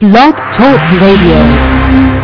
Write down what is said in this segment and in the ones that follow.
Blog Talk Radio.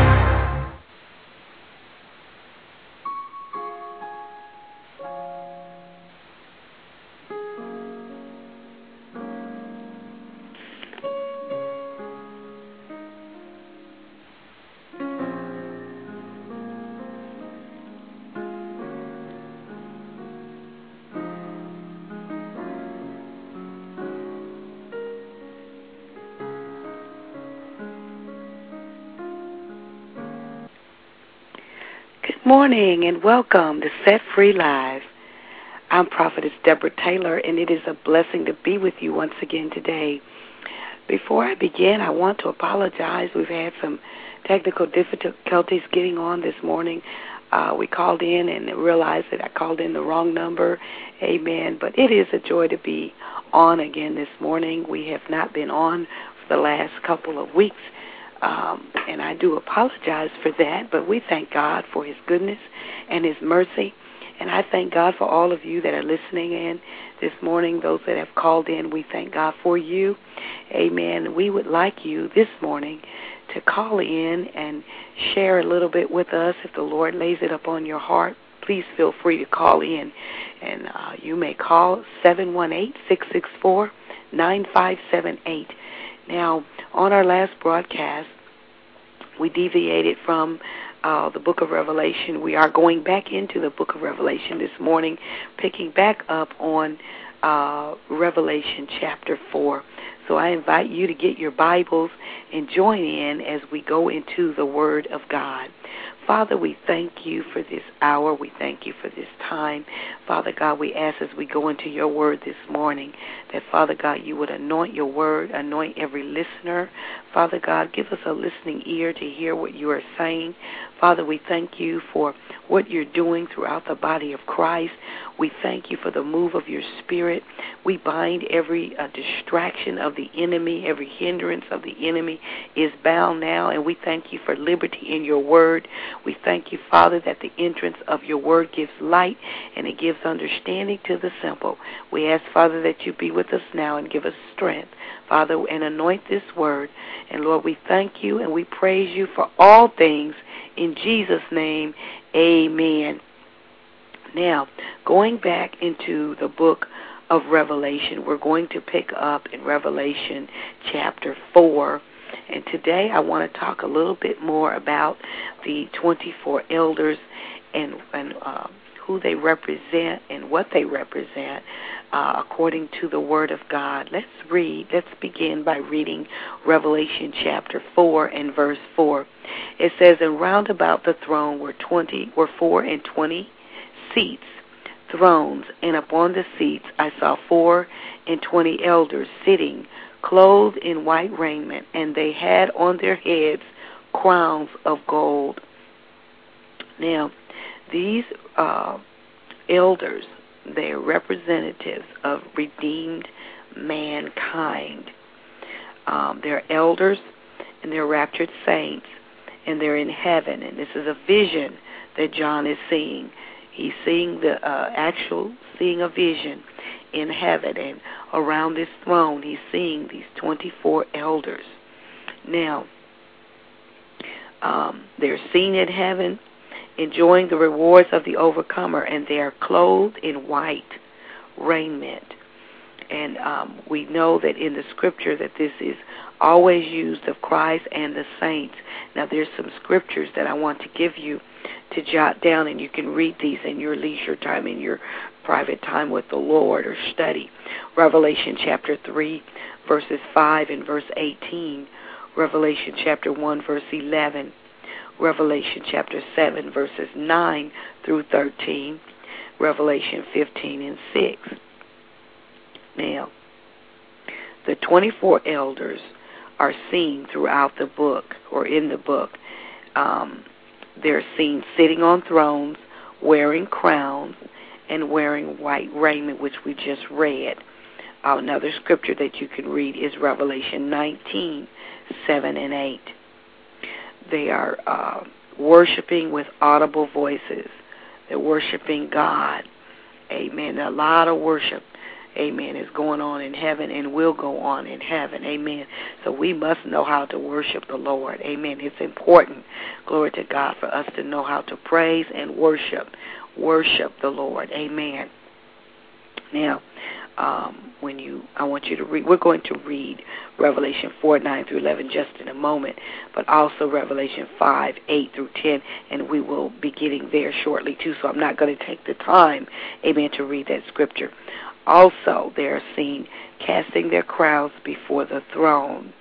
Good morning and welcome to Set Free Live. I'm Prophetess Deborah Taylor, and it is a blessing to be with you once again today. Before I begin, I want to apologize. We've had some technical difficulties getting on this morning. We called in and realized that I called in the wrong number. Amen. But it is a joy to be on again this morning. We have not been on for the last couple of weeks. And I do apologize for that, but we thank God for His goodness and His mercy. And I thank God for all of you that are listening in this morning, those that have called in. We thank God for you. Amen. We would like you this morning to call in and share a little bit with us. If the Lord lays it upon your heart, please feel free to call in. And you may call 718-664-9578. Now, on our last broadcast, we deviated from the book of Revelation. We are going back into the book of Revelation this morning, picking back up on Revelation chapter 4. So I invite you to get your Bibles and join in as we go into the Word of God. Father, we thank you for this hour. We thank you for this time. Father God, we ask as we go into your word this morning that, Father God, you would anoint your word, anoint every listener. Father God, give us a listening ear to hear what you are saying. Father, we thank you for what you're doing throughout the body of Christ. We thank you for the move of your spirit. We bind every distraction of the enemy, every hindrance of the enemy is bound now, and we thank you for liberty in your word. We thank you, Father, that the entrance of your word gives light and it gives understanding to the simple. We ask, Father, that you be with us now and give us strength, Father, and anoint this word. And, Lord, we thank you and we praise you for all things. In Jesus' name, amen. Now, going back into the book of Revelation, we're going to pick up in Revelation chapter 4. And today I want to talk a little bit more about the 24 elders and who they represent and what they represent according to the Word of God. Let's begin by reading Revelation chapter 4 and verse 4. It says, "And round about the throne were 4 and 20 seats, thrones, and upon the seats I saw 4 and 20 elders sitting, clothed in white raiment, and they had on their heads crowns of gold." Now, these elders, they are representatives of redeemed mankind. They're elders, and they're raptured saints, and they're in heaven. And this is a vision that John is seeing. He's seeing seeing a vision in heaven, and around this throne he's seeing these 24 elders. Now, they're seen in heaven, enjoying the rewards of the overcomer, and they are clothed in white raiment. And we know that in the scripture that this is always used of Christ and the saints. Now, there's some scriptures that I want to give you to jot down, and you can read these in your leisure time, in your private time with the Lord, or study. Revelation chapter 3, verses 5 and verse 18. Revelation chapter 1, verse 11. Revelation chapter 7, verses 9 through 13. Revelation 15 and 6. Now, the 24 elders are seen throughout the book, or in the book. They're seen sitting on thrones, wearing crowns, and wearing white raiment, which we just read. Another scripture that you can read is Revelation 19, 7 and 8. They are worshiping with audible voices. They're worshiping God. Amen. A lot of worship amen, is going on in heaven and will go on in heaven, amen. So we must know how to worship the Lord, amen. It's important, glory to God, for us to know how to praise and worship the Lord, amen. Now, I want you to read, we're going to read Revelation 4:9-11 just in a moment, but also Revelation 5:8-10, and we will be getting there shortly too, so I'm not going to take the time, amen, to read that scripture. Also, they are seen casting their crowns before the throne.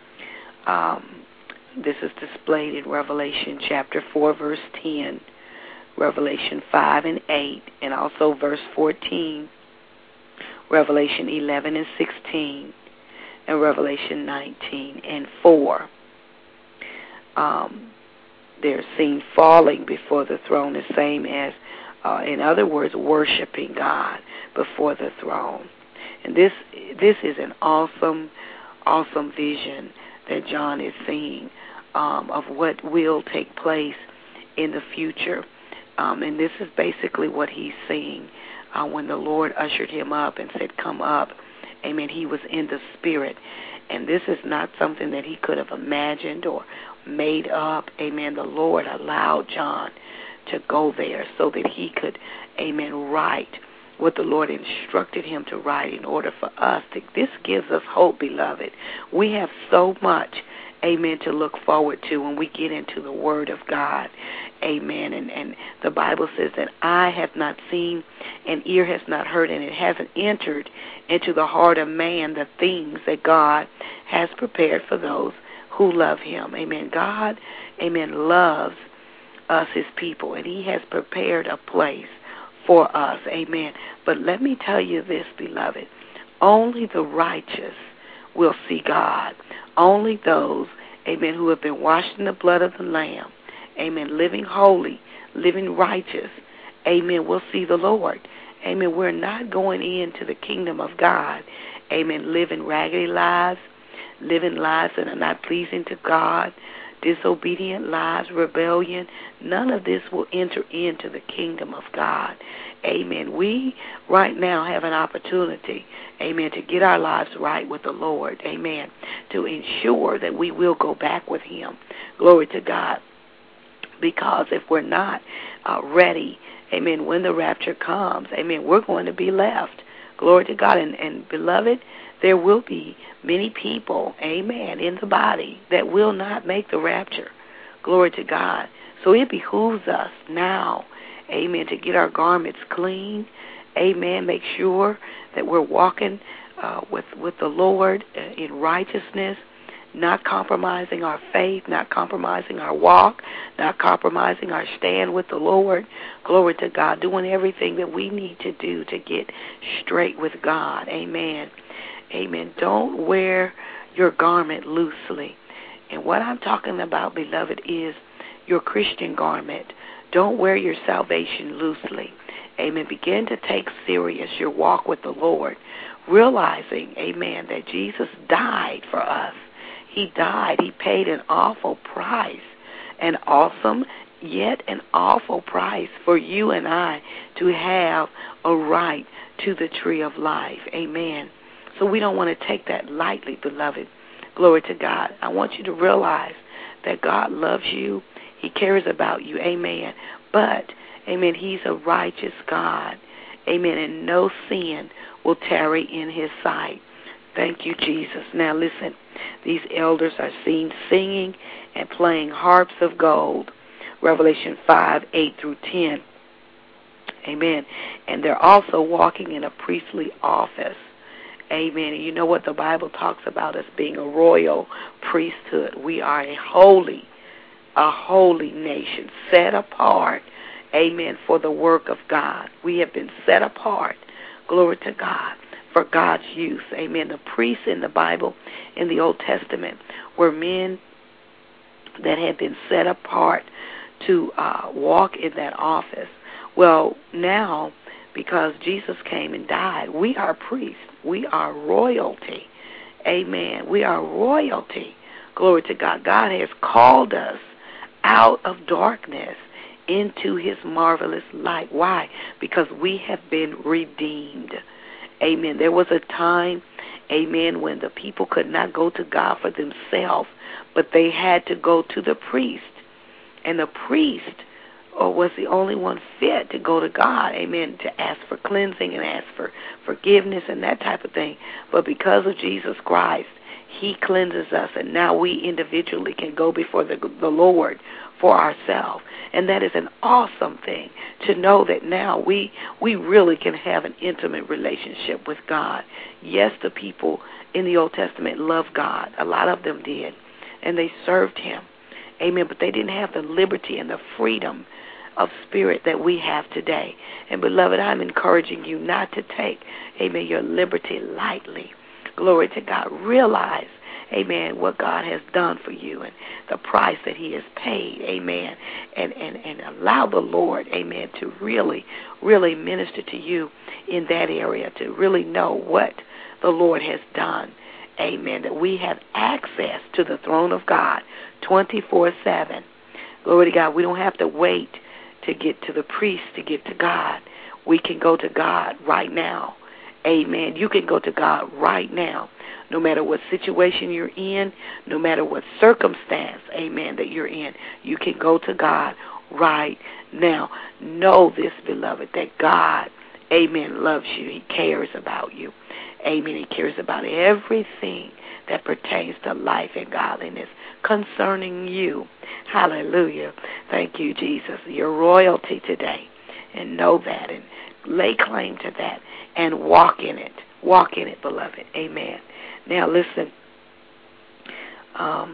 This is displayed in Revelation chapter 4, verse 10, Revelation 5 and 8, and also verse 14, Revelation 11 and 16, and Revelation 19 and 4. They're seen falling before the throne, the same as, in other words, worshiping God before the throne. And this is an awesome vision that John is seeing of what will take place in the future. And this is basically what he's seeing. When the Lord ushered him up and said, "Come up," amen, he was in the Spirit. And this is not something that he could have imagined or made up, amen. The Lord allowed John to go there so that he could, amen, write what the Lord instructed him to write in order for us to. This gives us hope, beloved. We have so much, amen, to look forward to when we get into the Word of God. Amen. And the Bible says that eye have not seen and ear has not heard, and it hasn't entered into the heart of man the things that God has prepared for those who love him. Amen. God, amen, loves us, his people, and he has prepared a place for us. Amen. But let me tell you this, beloved. Only the righteous will see God. Only those, amen, who have been washed in the blood of the Lamb, amen, living holy, living righteous, amen, will see the Lord. Amen. We're not going into the kingdom of God, amen, living raggedy lives, living lives that are not pleasing to God, disobedient lives, rebellion. None of this will enter into the kingdom of God. Amen. We right now have an opportunity, amen, to get our lives right with the Lord, amen, to ensure that we will go back with him. Glory to God. Because if we're not ready, amen, when the rapture comes, amen, we're going to be left. Glory to God. And beloved, there will be many people, amen, in the body that will not make the rapture. Glory to God. So it behooves us now, amen, to get our garments clean, amen, make sure that we're walking with the Lord in righteousness, not compromising our faith, not compromising our walk, not compromising our stand with the Lord. Glory to God, doing everything that we need to do to get straight with God. Amen. Amen. Don't wear your garment loosely. And what I'm talking about, beloved, is your Christian garment. Don't wear your salvation loosely. Amen. Begin to take serious your walk with the Lord, realizing, amen, that Jesus died for us. He died. He paid an awful price, an awesome yet an awful price for you and I to have a right to the tree of life. Amen. So we don't want to take that lightly, beloved. Glory to God. I want you to realize that God loves you. He cares about you. Amen. But, amen, he's a righteous God. Amen. And no sin will tarry in his sight. Thank you, Jesus. Now listen, these elders are seen singing and playing harps of gold. Revelation 5:8-10. Amen. And they're also walking in a priestly office. Amen. And you know what the Bible talks about us being a royal priesthood. We are a holy nation, set apart, amen, for the work of God. We have been set apart, glory to God, for God's use. Amen. The priests in the Bible, in the Old Testament, were men that had been set apart to walk in that office. Well, now, because Jesus came and died, we are priests. We are royalty. Amen. We are royalty. Glory to God. God has called us out of darkness into his marvelous light. Why? Because we have been redeemed. Amen. There was a time, amen, when the people could not go to God for themselves, but they had to go to the priest. And the priest was the only one fit to go to God, amen, to ask for cleansing and ask for forgiveness and that type of thing. But because of Jesus Christ, he cleanses us, and now we individually can go before the Lord for ourselves. And that is an awesome thing, to know that now we really can have an intimate relationship with God. Yes, the people in the Old Testament loved God. A lot of them did, and they served him. Amen. But they didn't have the liberty and the freedom of spirit that we have today. And, beloved, I'm encouraging you not to take, amen, your liberty lightly. Glory to God. Realize, amen, what God has done for you and the price that he has paid, amen, and allow the Lord, amen, to really, really minister to you in that area, to really know what the Lord has done, amen, that we have access to the throne of God 24/7. Glory to God. We don't have to wait to get to the priest to get to God. We can go to God right now. Amen. You can go to God right now, no matter what situation you're in, no matter what circumstance, amen, that you're in. You can go to God right now. Know this, beloved, that God, amen, loves you. He cares about you. Amen. He cares about everything that pertains to life and godliness concerning you. Hallelujah. Thank you, Jesus. Your royalty today. And know that and lay claim to that and walk in it. Walk in it, beloved. Amen. Now listen. I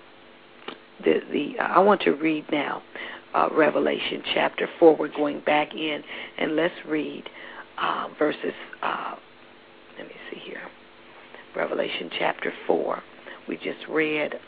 want to read now Revelation chapter 4. We're going back in and let's read verses. Let me see here. Revelation chapter 4. We just read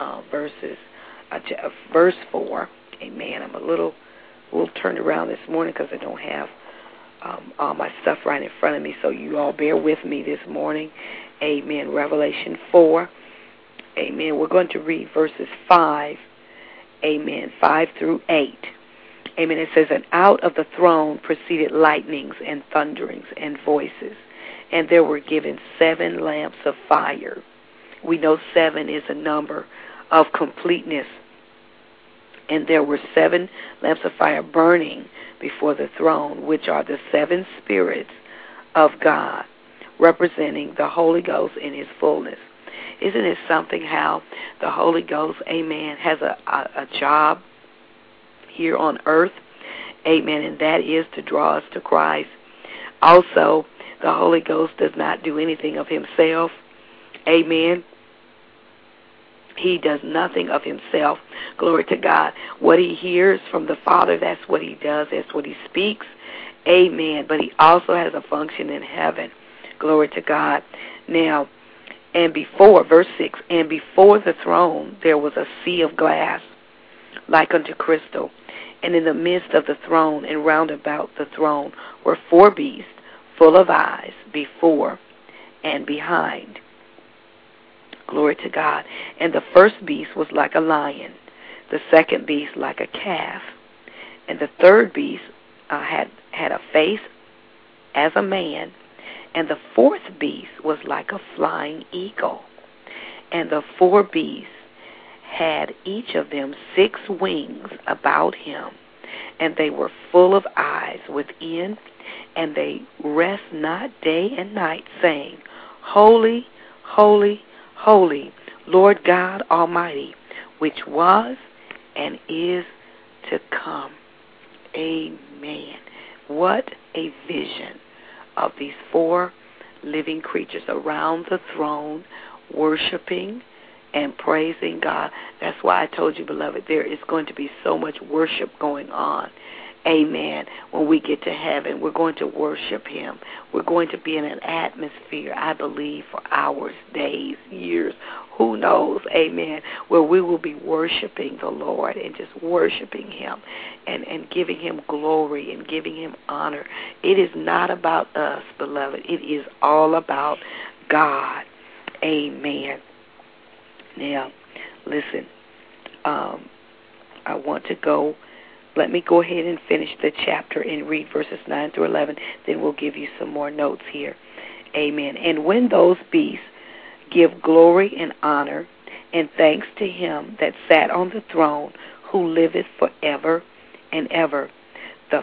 verse 4. Amen. I'm a little turned around this morning because I don't have all my stuff right in front of me, so you all bear with me this morning. Amen. Revelation 4. Amen. We're going to read verses 5. Amen. 5 through 8. Amen. It says, and out of the throne proceeded lightnings and thunderings and voices, and there were given 7 lamps of fire. We know 7 is a number of completeness. And there were 7 lamps of fire burning before the throne, which are the 7 spirits of God, representing the Holy Ghost in his fullness. Isn't it something how the Holy Ghost, amen, has a job here on earth? Amen. And that is to draw us to Christ. Also, the Holy Ghost does not do anything of himself. Amen. He does nothing of himself. Glory to God. What he hears from the Father, that's what he does. That's what he speaks. Amen. But he also has a function in heaven. Glory to God. Now, and before, verse 6, and before the throne there was a sea of glass, like unto crystal. And in the midst of the throne and round about the throne were 4 beasts, full of eyes, before and behind. Glory to God. And the first beast was like a lion, the second beast like a calf, and the third beast had a face as a man, and the fourth beast was like a flying eagle. And the 4 beasts had each of them 6 wings about him, and they were full of eyes within, and they rest not day and night, saying, Holy, holy, holy, Lord God Almighty, which was and is to come. Amen. What a vision of these 4 living creatures around the throne, worshiping and praising God. That's why I told you, beloved, there is going to be so much worship going on. Amen. When we get to heaven, we're going to worship him. We're going to be in an atmosphere, I believe, for hours, days, years, who knows, amen, where we will be worshiping the Lord and just worshiping him and giving him glory and giving him honor. It is not about us, beloved. It is all about God. Amen. Now, listen, I want to go. Let me go ahead and finish the chapter and read verses 9 through 11. Then we'll give you some more notes here. Amen. And when those beasts give glory and honor and thanks to him that sat on the throne, who liveth forever and ever, the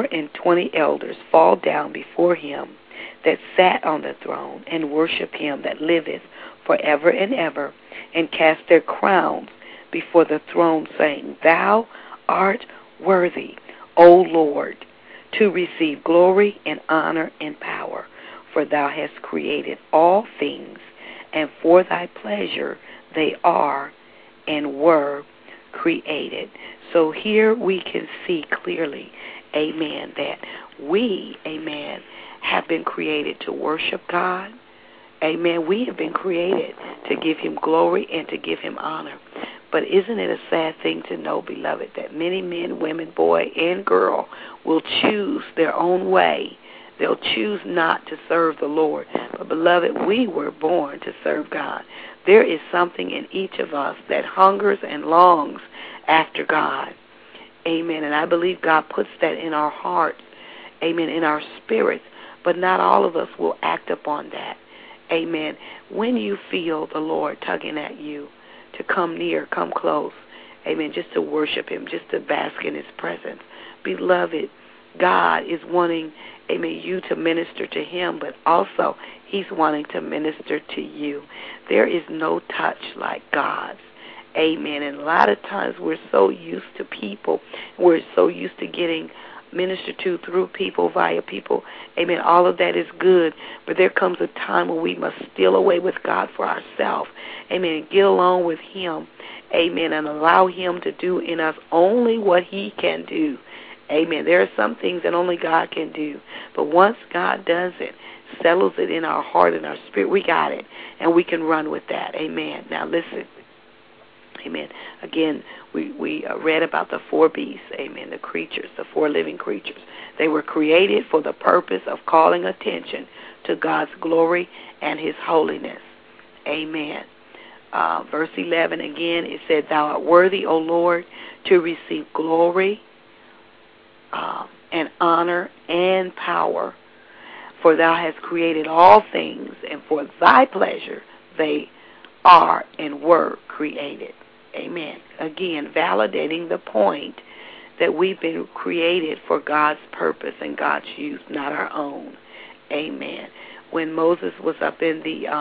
24 elders fall down before him that sat on the throne and worship him that liveth forever and ever, and cast their crowns before the throne, saying, Thou art worthy, O Lord, to receive glory and honor and power, for thou hast created all things, and for thy pleasure they are and were created. So here we can see clearly, amen, that we, amen, have been created to worship God. Amen. We have been created to give him glory and to give him honor. But isn't it a sad thing to know, beloved, that many men, women, boy, and girl will choose their own way. They'll choose not to serve the Lord. But, beloved, we were born to serve God. There is something in each of us that hungers and longs after God. Amen. And I believe God puts that in our hearts, amen, in our spirits. But not all of us will act upon that. Amen. When you feel the Lord tugging at you to come near, come close, amen, just to worship him, just to bask in his presence, beloved, God is wanting, amen, you to minister to him, but also he's wanting to minister to you. There is no touch like God's. Amen. And a lot of times we're so used to people. We're so used to getting ministered to through people, via people. Amen. All of that is good. But there comes a time when we must steal away with God for ourselves. Amen. And get along with him. Amen. And allow him to do in us only what he can do. Amen. There are some things that only God can do. But once God does it, settles it in our heart and our spirit, we got it. And we can run with that. Amen. Now listen. Amen. Again, we read about the 4 beasts, amen, the creatures, the 4 living creatures. They were created for the purpose of calling attention to God's glory and his holiness. Amen. Verse 11, again, it said, Thou art worthy, O Lord, to receive glory and honor and power, for thou hast created all things, and for thy pleasure they are and were created. Amen. Again, validating the point that we've been created for God's purpose and God's use, not our own. Amen. When Moses was up in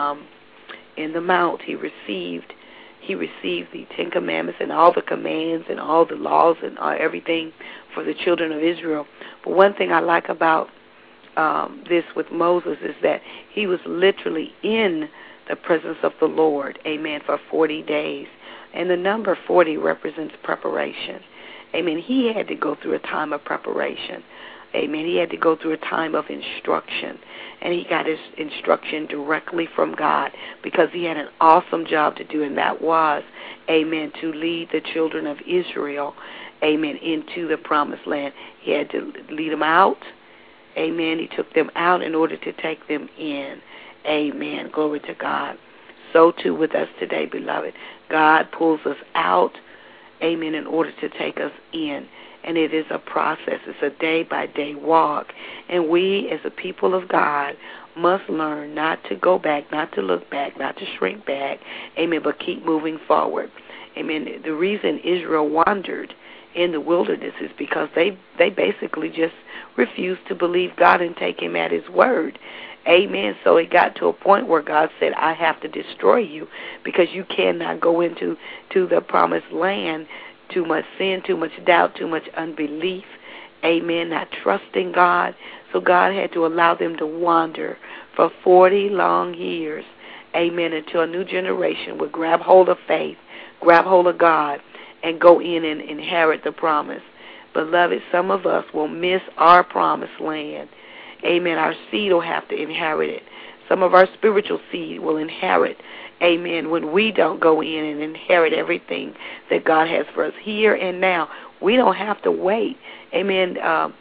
the mount, he received the 10 Commandments and all the commands and all the laws and everything for the children of Israel. But one thing I like about this with Moses is that he was literally in the presence of the Lord, amen, for 40 days. And the number 40 represents preparation. Amen. He had to go through a time of preparation. Amen. He had to go through a time of instruction. And he got his instruction directly from God because he had an awesome job to do, and that was, amen, to lead the children of Israel, amen, into the promised land. He had to lead them out. Amen. He took them out in order to take them in. Amen. Glory to God. So too with us today, beloved. God pulls us out, amen, in order to take us in. And it is a process. It's a day-by-day walk. And we, as a people of God, must learn not to go back, not to look back, not to shrink back, amen, but keep moving forward. Amen. The reason Israel wandered in the wilderness is because they basically just refused to believe God and take him at his word. Amen. So it got to a point where God said, I have to destroy you because you cannot go into the promised land. Too much sin, too much doubt, too much unbelief. Amen. Not trusting God. So God had to allow them to wander for 40 long years. Amen. Until a new generation would grab hold of faith, grab hold of God, and go in and inherit the promise. Beloved, some of us will miss our promised land. Amen. Our seed will have to inherit it. Some of our spiritual seed will inherit, amen, when we don't go in and inherit everything that God has for us here and now. We don't have to wait. Amen.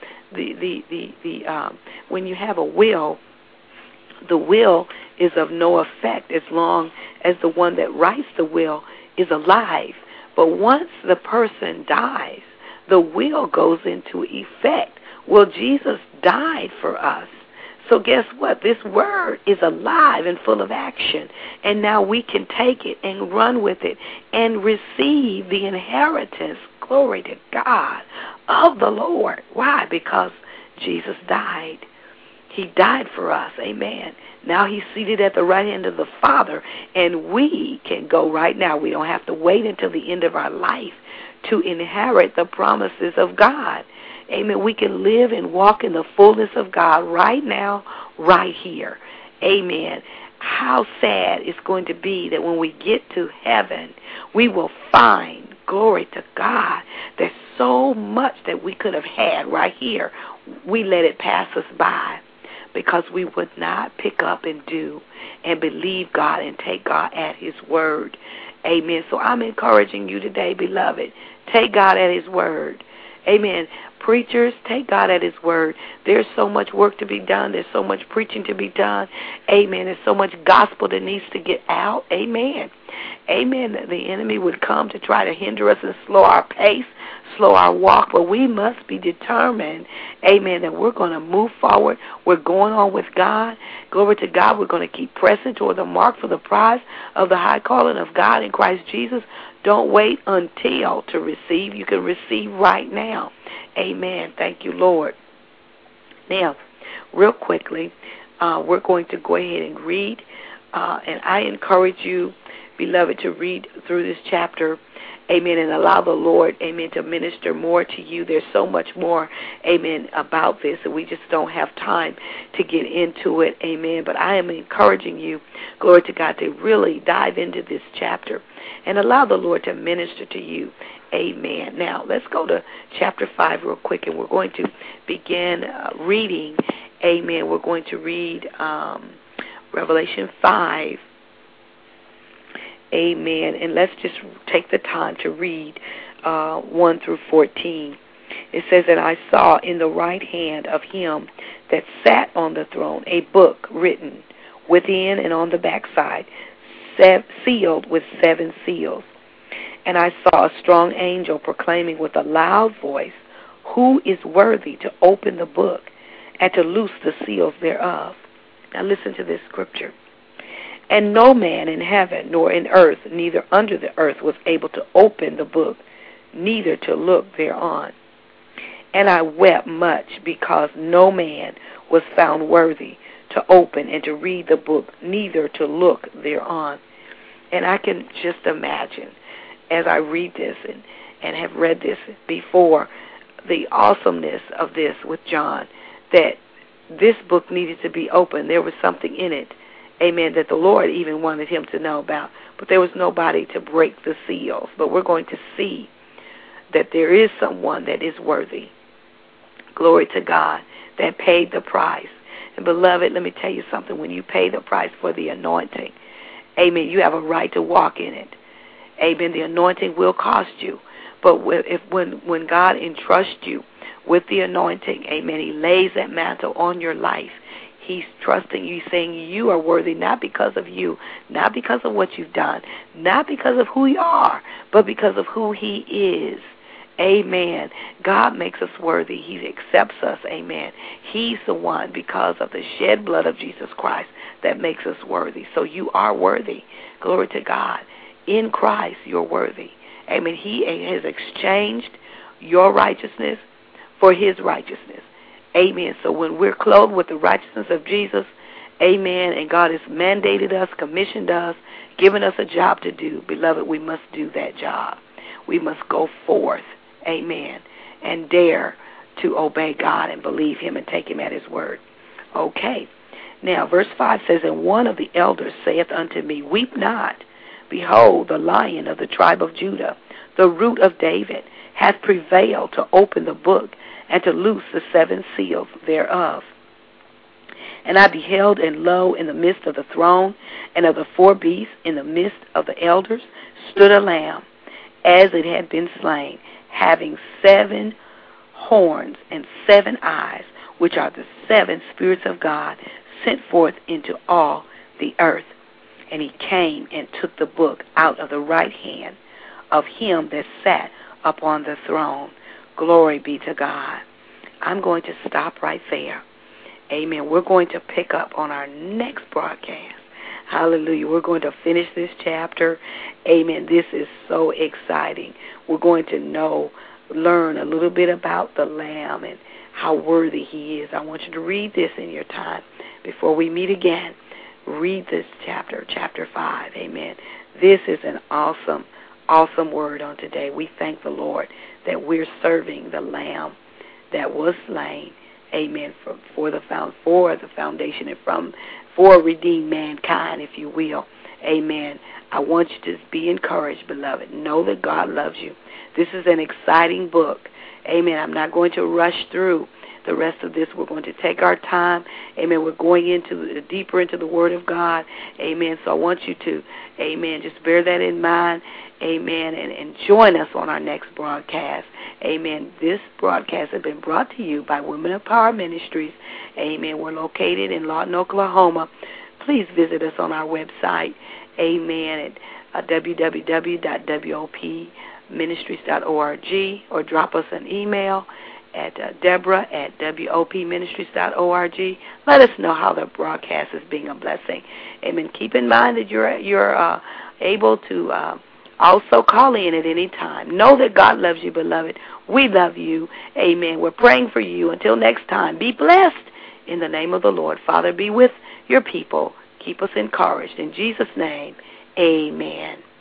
When you have a will, the will is of no effect as long as the one that writes the will is alive. But once the person dies, the will goes into effect. Well, Jesus died for us. so guess what? This word is alive and full of action. And now we can take it and run with it and receive the inheritance, glory to God, of the Lord. Why? Because Jesus died. He died for us. Amen. Now he's seated at the right hand of the Father, and we can go right now. We don't have to wait until the end of our life to inherit the promises of God. Amen. We can live and walk in the fullness of God right now, right here. Amen. How sad it's going to be that when we get to heaven, we will find, glory to God, there's so much that we could have had right here. We let it pass us by because we would not pick up and do and believe God and take God at his word. Amen. So I'm encouraging you today, beloved, take God at his word. Amen. Preachers, take God at his word. There's so much work to be done. There's so much preaching to be done. Amen. There's so much gospel that needs to get out. Amen. Amen. The enemy would come to try to hinder us and slow our pace, slow our walk, but we must be determined, amen, that we're going to move forward. We're going on with God. Glory to God. We're going to keep pressing toward the mark for the prize of the high calling of God in Christ Jesus. Don't wait until to receive. You can receive right now. Amen. Thank you, Lord. Now, real quickly, we're going to go ahead and read, and I encourage you, beloved, to read through this chapter, amen, and allow the Lord, amen, to minister more to you. There's so much more, amen, about this, and we just don't have time to get into it, amen. But I am encouraging you, glory to God, to really dive into this chapter and allow the Lord to minister to you, amen. Now, let's go to chapter 5 real quick, and we're going to begin reading, amen. We're going to read Revelation 5, amen, and let's just take the time to read 1 through 14. It says, "And I saw in the right hand of him that sat on the throne a book written within and on the backside, sealed with 7 seals. And I saw a strong angel proclaiming with a loud voice, Who is worthy to open the book and to loose the seals thereof?" Now listen to this scripture. "And no man in heaven nor in earth, neither under the earth, was able to open the book, neither to look thereon. And I wept much, because no man was found worthy to open and to read the book, neither to look thereon." And I can just imagine, as I read this and have read this before, the awesomeness of this with John, that this book needed to be opened. There was something in it, amen, that the Lord even wanted him to know about. But there was nobody to break the seals. But we're going to see that there is someone that is worthy, glory to God, that paid the price. And beloved, let me tell you something. When you pay the price for the anointing, amen, you have a right to walk in it. Amen. The anointing will cost you. But when God entrusts you with the anointing, amen, he lays that mantle on your life. He's trusting you, saying you are worthy, not because of you, not because of what you've done, not because of who you are, but because of who he is. Amen. God makes us worthy. He accepts us. Amen. He's the one, because of the shed blood of Jesus Christ, that makes us worthy. So you are worthy. Glory to God. In Christ, you're worthy. Amen. He has exchanged your righteousness for his righteousness. Amen. So when we're clothed with the righteousness of Jesus, amen, and God has mandated us, commissioned us, given us a job to do, beloved, we must do that job. We must go forth, amen, and dare to obey God and believe him and take him at his word. Okay. Now, verse 5 says, "And one of the elders saith unto me, Weep not. Behold, the Lion of the tribe of Judah, the Root of David, hath prevailed to open the book and to loose the 7 seals thereof. And I beheld, and lo, in the midst of the throne and of the 4 beasts, in the midst of the elders, stood a lamb, as it had been slain, having 7 horns and 7 eyes, which are the 7 spirits of God, sent forth into all the earth. And he came and took the book out of the right hand of him that sat upon the throne." Glory be to God. I'm going to stop right there. Amen. We're going to pick up on our next broadcast. Hallelujah. We're going to finish this chapter. Amen. This is so exciting. We're going to learn a little bit about the Lamb and how worthy he is. I want you to read this in your time before we meet again. Read this chapter 5. Amen. This is an awesome, awesome word on today. We thank the Lord that we're serving the Lamb that was slain. Amen. For the foundation and for redeemed mankind, if you will. Amen. I want you to be encouraged, beloved. Know that God loves you. This is an exciting book. Amen. I'm not going to rush through the rest of this. We're going to take our time. Amen. We're going deeper into the Word of God. Amen. So I want you to, amen, just bear that in mind. Amen. And join us on our next broadcast. Amen. This broadcast has been brought to you by Women of Power Ministries. Amen. We're located in Lawton, Oklahoma. Please visit us on our website. Amen. At www.wopministries.org, or drop us an email at Deborah@wopministries.org. Let us know how the broadcast is being a blessing. Amen. Keep in mind that you're able to also call in at any time. Know that God loves you, beloved. We love you. Amen. We're praying for you. Until next time, be blessed in the name of the Lord. Father, be with your people. Keep us encouraged. In Jesus' name, amen.